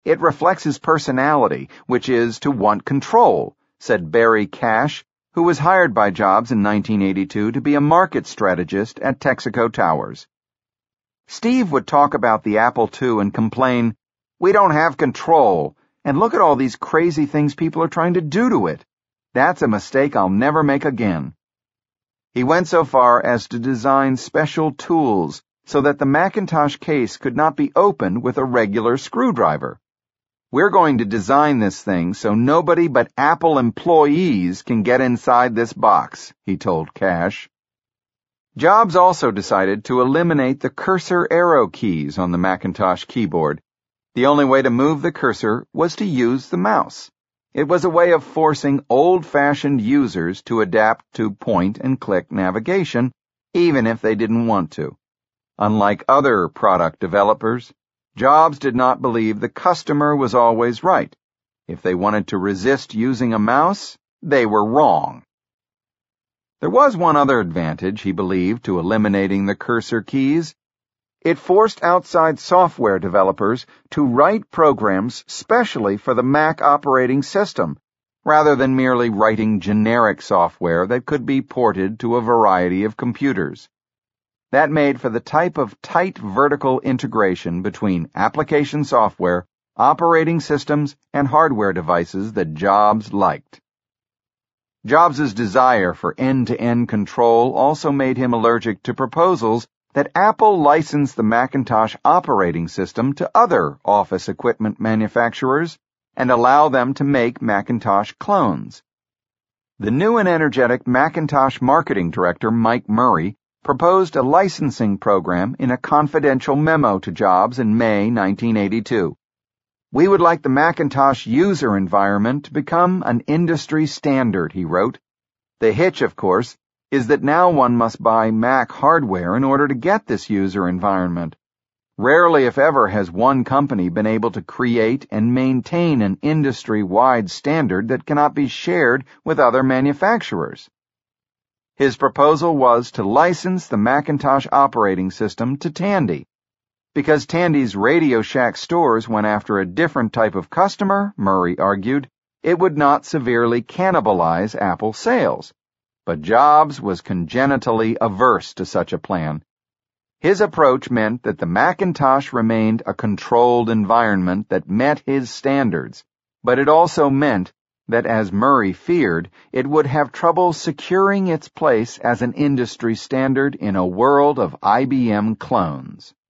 It reflects his personality, which is to want control, said Barry Cash, who was hired by Jobs in 1982 to be a market strategist at Texaco Towers. Steve would talk about the Apple II and complain, "We don't have control, and look at all these crazy things people are trying to do to it. That's a mistake I'll never make again." He went so far as to design special tools so that the Macintosh case could not be opened with a regular screwdriver. "We're going to design this thing so nobody but Apple employees can get inside this box," he told Cash. Jobs also decided to eliminate the cursor arrow keys on the Macintosh keyboard. The only way to move the cursor was to use the mouse. It was a way of forcing old-fashioned users to adapt to point-and-click navigation, even if they didn't want to. Unlike other product developers, Jobs did not believe the customer was always right. If they wanted to resist using a mouse, they were wrong. There was one other advantage, he believed, to eliminating the cursor keys. It forced outside software developers to write programs specially for the Mac operating system, rather than merely writing generic software that could be ported to a variety of computers. That made for the type of tight vertical integration between application software, operating systems, and hardware devices that Jobs liked. Jobs' desire for end-to-end control also made him allergic to proposals that Apple license the Macintosh operating system to other office equipment manufacturers and allow them to make Macintosh clones. The new and energetic Macintosh marketing director, Mike Murray, proposed a licensing program in a confidential memo to Jobs in May 1982. "We would like the Macintosh user environment to become an industry standard," he wrote. "The hitch, of course, is that now one must buy Mac hardware in order to get this user environment. Rarely, if ever, has one company been able to create and maintain an industry-wide standard that cannot be shared with other manufacturers." His proposal was to license the Macintosh operating system to Tandy. Because Tandy's Radio Shack stores went after a different type of customer, Murray argued, it would not severely cannibalize Apple sales. But Jobs was congenitally averse to such a plan. His approach meant that the Macintosh remained a controlled environment that met his standards, but it also meant that, as Murray feared, it would have trouble securing its place as an industry standard in a world of IBM clones.